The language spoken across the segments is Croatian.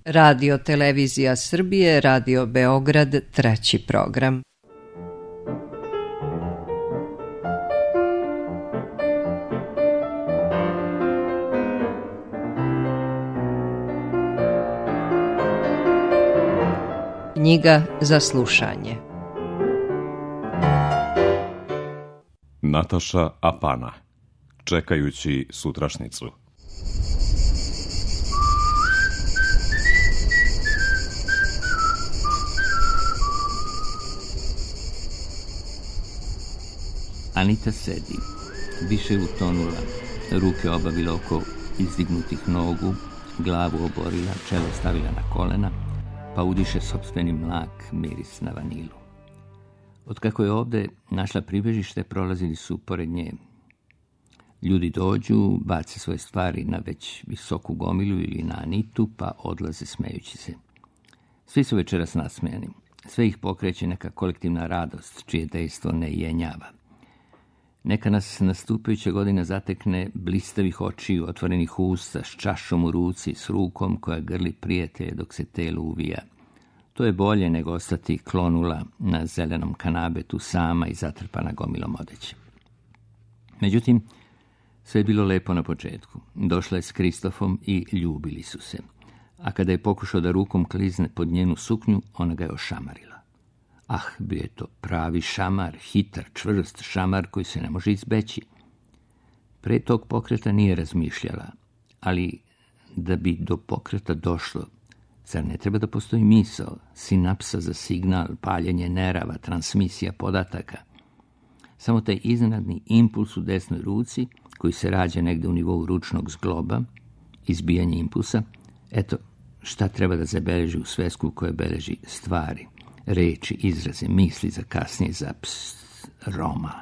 Radio Televizija Srbije, Radio Beograd, 3. program. Knjiga za slušanje. Nataša Apana. Čekajući sutrašnicu. Anita sedi, više je utonula, ruke obavila oko izdignutih nogu, glavu oborila, čelo stavila na kolena, pa udiše sopstveni mlak, miris na vanilu. Otkako je ovdje našla pribežište, prolazili su pored nje. Ljudi dođu, bace svoje stvari na već visoku gomilu ili na Anitu, pa odlaze smejući se. Svi su večeras nasmejani. Sve ih pokreće neka kolektivna radost, čije dejstvo ne jenjava. Neka nas nastupajuća godina zatekne blistavih očiju, otvorenih usta, s čašom u ruci, s rukom koja grli prijatelje dok se telo uvija. To je bolje nego ostati klonula na zelenom kanabetu sama i zatrpana gomilom odeće. Međutim, sve je bilo lepo na početku. Došla je s Kristofom i ljubili su se. A kada je pokušao da rukom klizne pod njenu suknju, ona ga je ošamarila. Ah, bio je to pravi šamar, hitar, čvrst šamar koji se ne može izbeći. Pre tog pokreta nije razmišljala, ali da bi do pokreta došlo, zar ne treba da postoji misao, sinapsa za signal, paljenje nerava, transmisija podataka? Samo taj iznenadni impuls u desnoj ruci, koji se rađa negde u nivou ručnog zgloba, izbijanje impulsa, eto šta treba da zabeleži u svesku koja beleži stvari, reči, izraze, misli za kasnije za roman.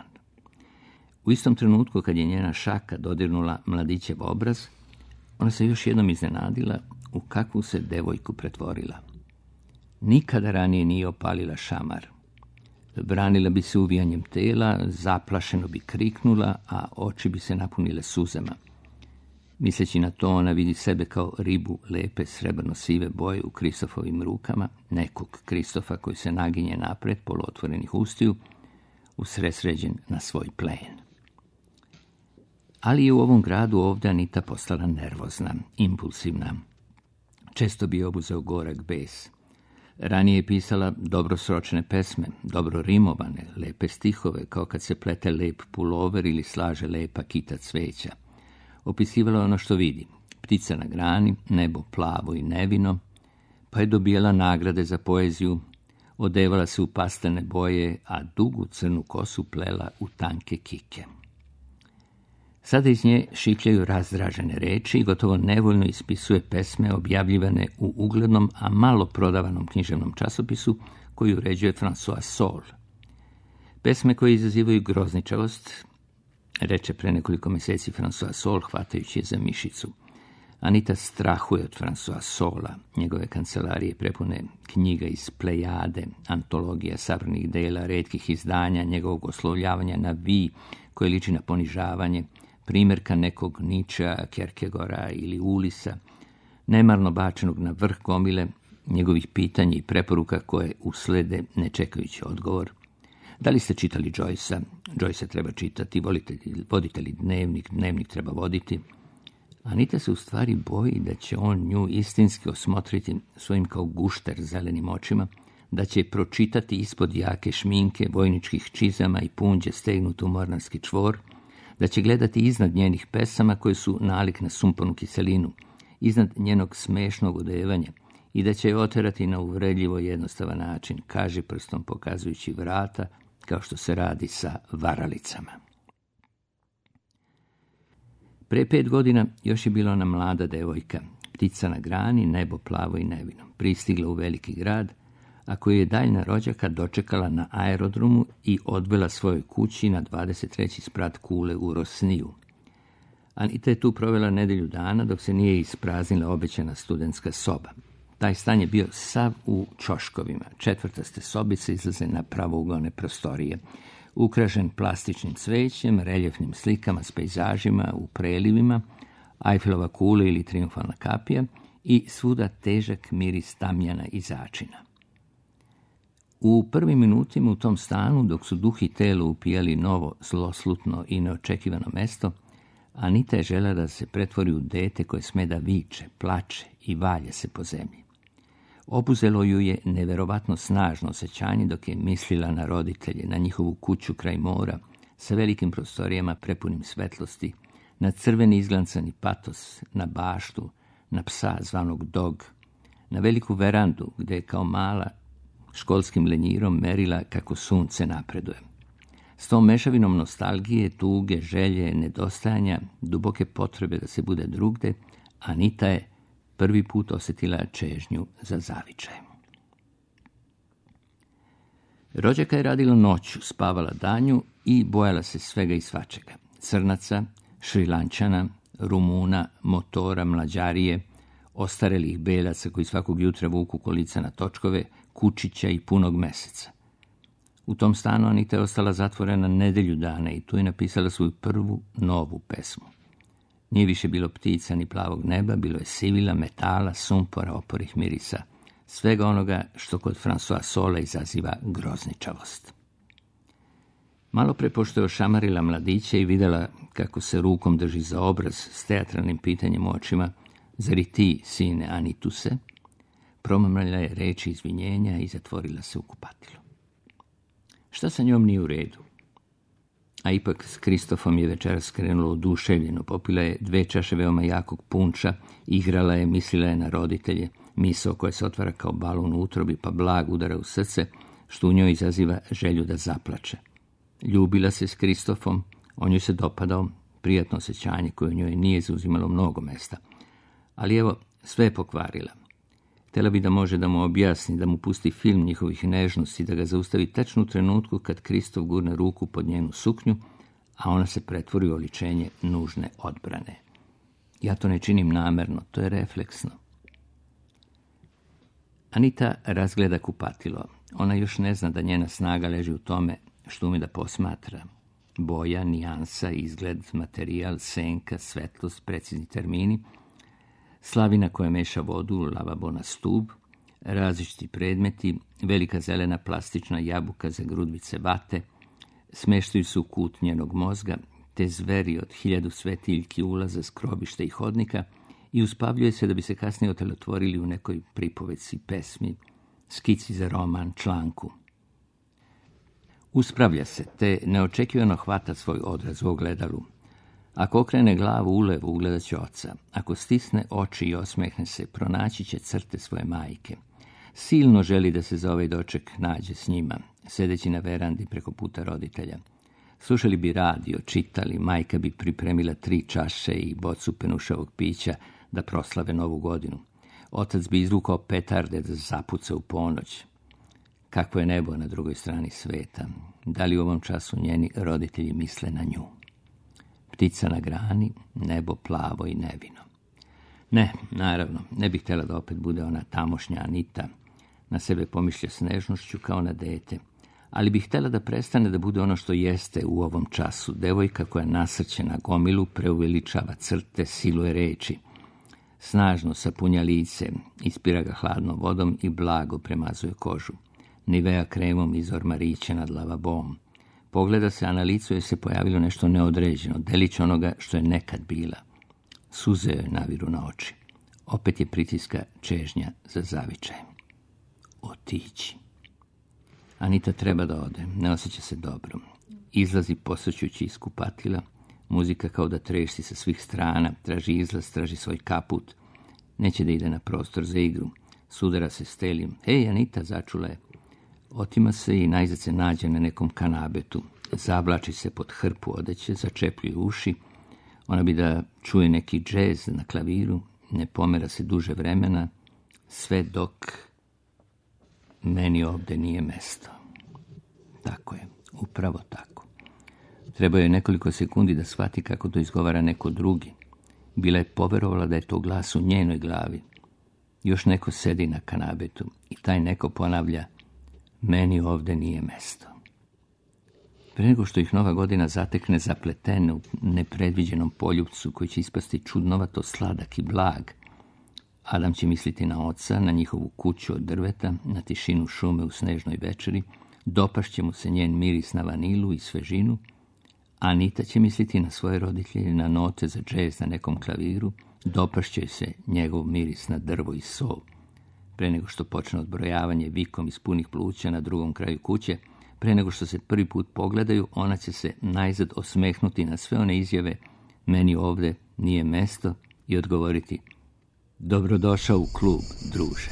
U istom trenutku kad je njena šaka dodirnula mladićev obraz, ona se još jednom iznenadila u kakvu se devojku pretvorila. Nikada ranije nije opalila šamar. Branila bi se uvijanjem tela, zaplašeno bi kriknula, a oči bi se napunile suzama. Misleći na to, ona vidi sebe kao ribu lepe srebrno-sive boje u Kristofovim rukama, nekog Kristofa koji se naginje napred, poluotvorenih ustiju, usredsređen na svoj plen. Ali je u ovom gradu ovdje Anita postala nervozna, impulsivna. Često bi obuzeo gorak bes. Ranije je pisala dobro sročene pesme, dobro rimovane, lepe stihove, kao kad se plete lep pulover ili slaže lepa kita cveća. Opisivala ono što vidi, ptica na grani, nebo plavo i nevino, pa je dobijala nagrade za poeziju, odevala se u pastene boje, a dugu crnu kosu plela u tanke kike. Sada iz nje šikljaju razdražene reči i gotovo nevoljno ispisuje pesme objavljivane u uglednom, a malo prodavanom književnom časopisu koji uređuje François Sol. Pesme koje izazivaju grozničavost, reče pre nekoliko mjeseci François Sol, hvatajući je za mišicu. Anita strahuje od François Sola, njegove kancelarije prepune knjiga iz Plejade, antologija sabrnih dela, retkih izdanja, njegovog oslovljavanja na vi, koje liči na ponižavanje, primjerka nekog Nietzschea, Kierkegaarda ili Ulisa, nemarno bačenog na vrh gomile, njegovih pitanja i preporuka koje uslede ne čekajući odgovor. Da li ste čitali Joycea? Joycea treba čitati, vodite li dnevnik? Dnevnik treba voditi. Anita se u stvari boji da će on nju istinski osmotriti svojim kao gušter zelenim očima, da će pročitati ispod jake šminke, vojničkih čizama i punđe stegnutu u mornarski čvor, da će gledati iznad njenih pesama koje su nalik na sumponu kiselinu, iznad njenog smešnog odevanja, i da će je oterati na uvredljivo jednostavan način, kaže prstom pokazujući vrata, kao što se radi sa varalicama. Pre 5 godina još je bila ona mlada devojka, ptica na grani, nebo plavo i nevino, pristigla u veliki grad, a koju je daljna rođaka dočekala na aerodromu i odvela svojoj kući na 23. sprat kule u Rosniju. Anita je tu provela nedelju dana dok se nije ispraznila obećana studentska soba. Taj stan je bio sav u ćoškovima. 4. sobice izlaze na pravouglane prostorije. Ukrašen plastičnim cvećem, reljefnim slikama s pejzažima u prelivima, Ajfelova kula ili triumfalna kapija i svuda težak miris tamjana i začina. U prvim minutima u tom stanu, dok su duh i telo upijali novo, zloslutno i neočekivano mesto, Anita je željela da se pretvori u dete koje sme da viče, plače i valje se po zemlji. Obuzelo ju je neverovatno snažno osjećanje dok je mislila na roditelje, na njihovu kuću kraj mora, sa velikim prostorijama prepunim svetlosti, na crveni izglancani patos, na baštu, na psa zvanog Dog, na veliku verandu gdje je kao mala školskim lenjirom merila kako sunce napreduje. S tom mešavinom nostalgije, tuge, želje, nedostajanja, duboke potrebe da se bude drugde, Anita je prvi put osjetila čežnju za zavičajem. Rođaka je radila noću, spavala danju i bojala se svega i svačega. Crnaca, Šrilančana, Rumuna, motora, mlađarije, ostarelih beljaca koji svakog jutra vuku kolica na točkove, kučića i punog meseca. U tom stanu Anita je ostala zatvorena nedelju dana i tu je napisala svoju prvu novu pesmu. Nije više bilo ptica ni plavog neba, bilo je sivila, metala, sumpora, oporih mirisa, svega onoga što kod François Sola izaziva grozničavost. Malo pre pošto je ošamarila mladiće i vidjela kako se rukom drži za obraz s teatralnim pitanjem u očima, zar i ti, sine Anituse, promamrala je reči izvinjenja i zatvorila se u kupatilo. Šta sa njom nije u redu? A ipak s Kristofom je večeras krenulo oduševljeno, popila je 2 čaše veoma jakog punča, igrala je, mislila je na roditelje, misao koja se otvara kao balon u utrobi pa blag udara u srce, što u njoj izaziva želju da zaplače. Ljubila se s Kristofom, on joj se dopadao, prijatno osjećanje koje u njoj nije zauzimalo mnogo mesta. Ali evo, sve je pokvarila. Htjela bi da može da mu objasni, da mu pusti film njihovih nežnosti, da ga zaustavi tačno u trenutku kad Kristof gurne ruku pod njenu suknju, a ona se pretvori u oličenje nužne odbrane. Ja to ne činim namerno, to je refleksno. Anita razgleda kupatilo. Ona još ne zna da njena snaga leži u tome što ume da posmatra. Boja, nijansa, izgled, materijal, senka, svetlost, precizni termini, slavina koja meša vodu, lavabo na stub, različiti predmeti, velika zelena plastična jabuka za grudvice vate, smeštaju se u kut njenog mozga, te zveri od 1000 svetiljki ulaza s krobišta i hodnika i uspavljuje se da bi se kasnije otelotvorili u nekoj pripovedci, pesmi, skici za roman, članku. Uspravlja se, te neočekivano hvata svoj odraz u ogledalu. Ako okrene glavu ulevo, ugledat će oca. Ako stisne oči i osmehne se, pronaći će crte svoje majke. Silno želi da se za ovaj doček nađe s njima, sedeći na verandi preko puta roditelja. Slušali bi radio, čitali, majka bi pripremila 3 čaše i bocu penušavog pića da proslave Novu godinu. Otac bi izvukao petarde da zapuca u ponoć. Kakvo je nebo na drugoj strani sveta? Da li u ovom času njeni roditelji misle na nju? Ptica na grani, nebo plavo i nevino. Ne, naravno, ne bih htjela da opet bude ona tamošnja Anita. Na sebe pomišlja s nežnošću kao na dete. Ali bih htjela da prestane da bude ono što jeste u ovom času. Devojka koja nasrćena gomilu preuveličava crte, siluje reči. Snažno sapunja lice, ispira ga hladnom vodom i blago premazuje kožu. Nivea kremom iz ormarića nad lavabom. Pogleda se, a na licu je se pojavilo nešto neodređeno, delić onoga što je nekad bila. Suze joj naviru na oči. Opet je pritiska čežnja za zavičajem. Otići. Anita treba da ode, ne osjeća se dobro. Izlazi posrćući iz kupatila, muzika kao da trešti sa svih strana, traži izlaz, traži svoj kaput. Neće da ide na prostor za igru. Sudara se s Telijem. Hej, Anita, začula je. Otima se i najzad se nađe na nekom kanabetu. Zavlači se pod hrpu odeće, začepljuje uši. Ona bi da čuje neki džez na klaviru, ne pomera se duže vremena, sve dok meni ovdje nije mesto. Tako je, upravo tako. Treba je nekoliko sekundi da shvati kako to izgovara neko drugi. Bila je poverovala da je to glas u njenoj glavi. Još neko sedi na kanabetu i taj neko ponavlja: meni ovdje nije mesto. Pre nego što ih Nova godina zatekne zapletene u nepredviđenom poljupcu koji će ispasti čudnovato sladak i blag, Adam će misliti na oca, na njihovu kuću od drveta, na tišinu šume u snežnoj večeri, dopašće mu se njen miris na vanilu i svežinu. Anita će misliti na svoje roditelje, na note za džez na nekom klaviru, dopašće se njegov miris na drvo i sol. Pre nego što počne odbrojavanje vikom iz punih pluća na drugom kraju kuće, pre nego što se prvi put pogledaju, ona će se najzad osmehnuti na sve one izjave meni ovde nije mesto i odgovoriti dobrodošao u klub, druže.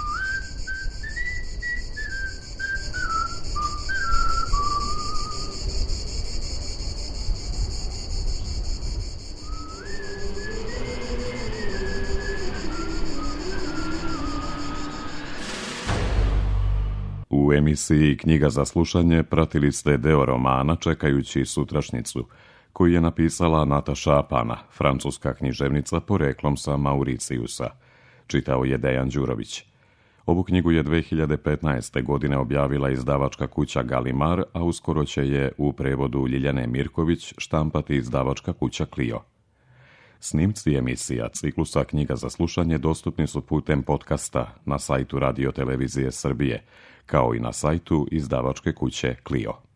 U emisiji Knjiga za slušanje pratili ste deo romana Čekajući sutrašnjicu, koju je napisala Nataša Apana, francuska književnica poreklom sa Mauricijusa. Čitao je Dejan Đurović. Ovu knjigu je 2015. godine objavila izdavačka kuća Galimar, a uskoro će je u prevodu Ljiljane Mirković štampati izdavačka kuća Clio. Snimci emisija ciklusa Knjiga za slušanje dostupni su putem podcasta na sajtu Radio Televizije Srbije, kao i na sajtu izdavačke kuće Clio.